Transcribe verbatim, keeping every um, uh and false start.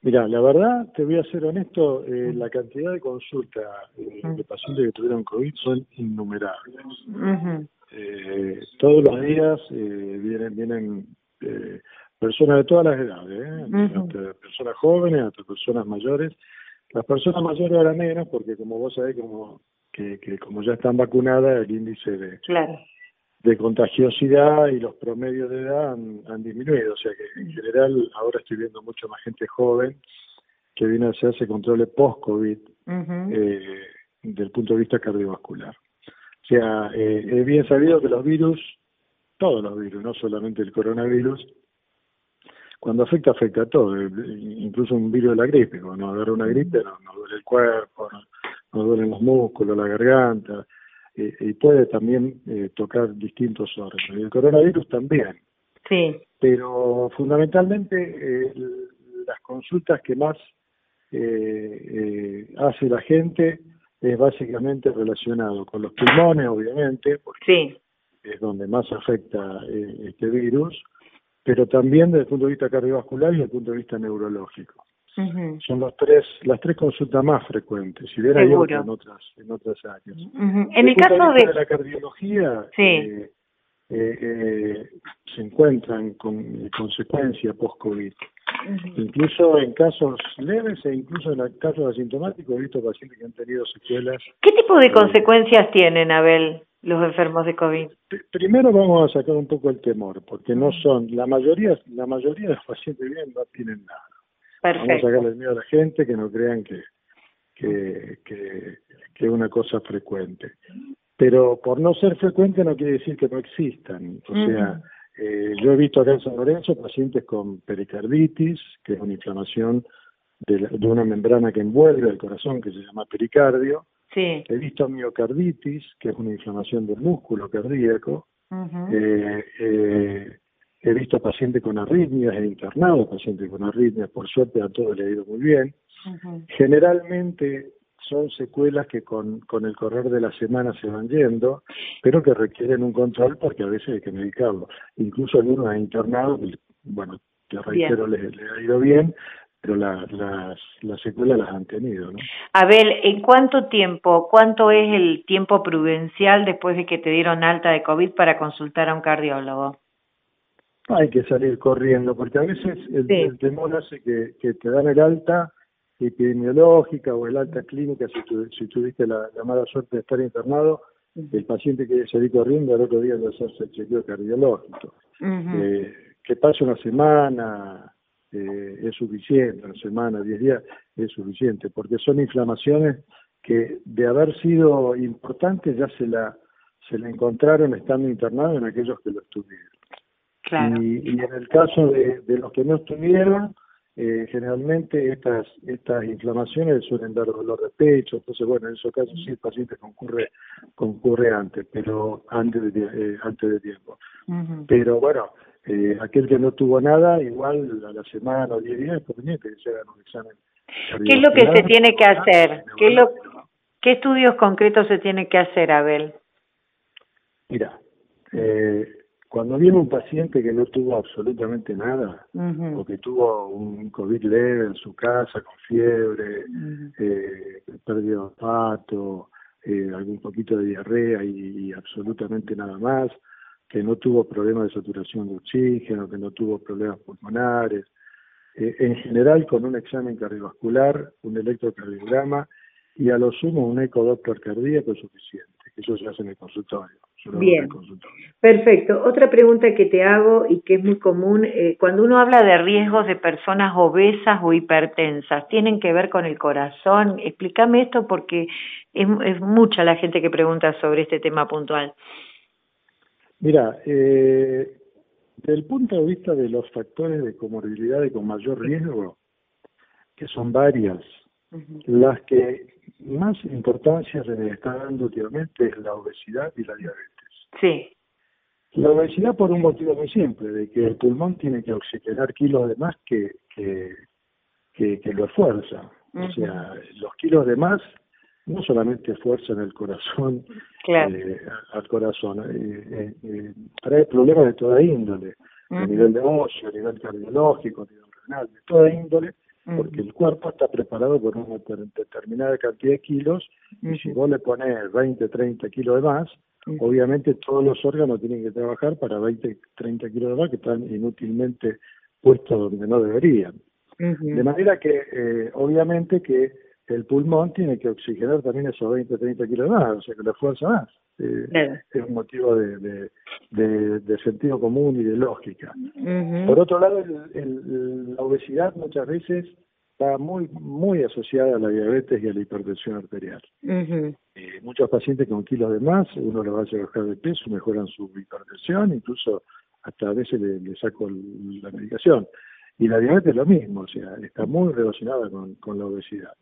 Mira, la verdad, te voy a ser honesto, eh, la cantidad de consultas eh, de pacientes que tuvieron COVID son innumerables. Uh-huh. Eh, todos los días eh, vienen vienen eh, personas de todas las edades, ¿eh? Uh-huh. Hasta personas jóvenes, hasta personas mayores. Las personas mayores ahora menos, porque como vos sabés, como que, que como ya están vacunadas, el índice de, Claro. de contagiosidad y los promedios de edad han, han disminuido. O sea que en general ahora estoy viendo mucho más gente joven que viene a hacerse controles post-COVID Uh-huh. eh, desde el punto de vista cardiovascular. O sea, eh, es bien sabido que los virus, todos los virus, no solamente el coronavirus, cuando afecta, afecta a todo, incluso un virus de la gripe. Cuando agarra una gripe, no, no duele el cuerpo, no, no duelen los músculos, la garganta, eh, y puede también eh, tocar distintos órganos. Y el coronavirus también. Sí. Pero fundamentalmente eh, las consultas que más eh, eh, hace la gente es básicamente relacionado con los pulmones, obviamente, porque Sí. es donde más afecta eh, este virus, pero también desde el punto de vista cardiovascular y desde el punto de vista neurológico. Uh-huh. Son los tres, las tres consultas más frecuentes, si bien hay Seguro. otras en otras, en otras áreas. Uh-huh. En Desde el el punto caso de vista de... de la cardiología, Sí. eh, eh, eh, se encuentran con consecuencias post-COVID. Uh-huh. Incluso en casos leves e incluso en casos asintomáticos he visto pacientes que han tenido secuelas. ¿Qué tipo de eh, consecuencias tienen, Abel, los enfermos de COVID? Primero vamos a sacar un poco el temor, porque no Uh-huh. son, la mayoría, la mayoría de los pacientes bien no tienen nada. Perfecto. Vamos a sacarle el miedo a la gente, que no crean que que, que, que es una cosa frecuente. Pero por no ser frecuente no quiere decir que no existan. O Uh-huh. sea, eh, yo he visto acá en San Lorenzo pacientes con pericarditis, que es una inflamación de, la, de una membrana que envuelve el corazón, que se llama pericardio. Sí. He visto miocarditis, que es una inflamación del músculo cardíaco. Uh-huh. Eh, eh, he visto pacientes con arritmias, he internado pacientes con arritmias, por suerte a todos le ha ido muy bien. Uh-huh. Generalmente son secuelas que con, con el correr de la semana se van yendo, pero que requieren un control porque a veces hay que medicarlo. Incluso algunos han internado, bueno, te reitero, les, les ha ido bien, pero la, las, las secuelas las han tenido, ¿no? Abel, ¿en cuánto tiempo, cuánto es el tiempo prudencial después de que te dieron alta de COVID para consultar a un cardiólogo? Hay que salir corriendo, porque a veces el, Sí. el temor hace que, que te dan el alta epidemiológica o el alta clínica, si, tu, si tuviste la, la mala suerte de estar internado, uh-huh. el paciente quiere salir corriendo al otro día de hacerse el chequeo cardiológico. Uh-huh. Eh, que pase una semana eh, es suficiente, una semana, diez días es suficiente, porque son inflamaciones que de haber sido importantes ya se la, se la encontraron estando internados en aquellos que lo estuvieron. Claro. Y, y en el caso de, de los que no estuvieron, Eh, generalmente estas estas inflamaciones suelen dar dolor de pecho, entonces bueno, en esos casos sí el paciente concurre concurre antes, pero antes de eh, antes de tiempo. Uh-huh. Pero bueno, eh, aquel que no tuvo nada, igual a la semana o diez días es conveniente que se hagan un examen. ¿Qué es lo que se tiene que hacer? ¿Qué, lo, ¿Qué estudios concretos se tiene que hacer, Abel? Mira, eh, cuando viene un paciente que no tuvo absolutamente nada, uh-huh. o que tuvo un COVID leve en su casa, con fiebre, uh-huh. eh, pérdida de olfato, eh, algún poquito de diarrea y, y absolutamente nada más, que no tuvo problemas de saturación de oxígeno, que no tuvo problemas pulmonares, eh, en general con un examen cardiovascular, un electrocardiograma y a lo sumo un ecodoppler cardíaco es suficiente, que eso se hace en el consultorio. Bien, perfecto. Otra pregunta que te hago y que es muy común, eh, cuando uno habla de riesgos de personas obesas o hipertensas, ¿tienen que ver con el corazón? Explícame esto porque es, es mucha la gente que pregunta sobre este tema puntual. Mira, eh, desde el punto de vista de los factores de comorbilidad y con mayor riesgo, que son varias, uh-huh. las que más importancia se le está dando últimamente es la obesidad y la diabetes. Sí. La obesidad por un motivo muy simple, de que el pulmón tiene que oxigenar kilos de más que, que, que, que lo esfuerza. Uh-huh. O sea, los kilos de más no solamente esfuerzan el corazón, claro. eh, al corazón, eh, eh, eh, trae problemas de toda índole, uh-huh. a nivel de óseo, a nivel cardiológico, a nivel renal, de toda índole, porque el cuerpo está preparado por una determinada cantidad de kilos, y si vos le pones veinte, treinta kilos de más, obviamente todos los órganos tienen que trabajar para veinte, treinta kilos de más que están inútilmente puestos donde no deberían. De manera que, eh, obviamente que el pulmón tiene que oxigenar también esos veinte, treinta kilos de más, o sea que le esfuerza más. Eh, claro. Es un motivo de, de, de, de sentido común y de lógica. Uh-huh. Por otro lado, el, el, la obesidad muchas veces está muy muy asociada a la diabetes y a la hipertensión arterial. Uh-huh. Eh, muchos pacientes con kilos de más, uno le va a hacer bajar de peso, mejoran su hipertensión, incluso hasta a veces le, le saco la medicación. Y la diabetes es lo mismo, o sea, está muy relacionada con, con la obesidad.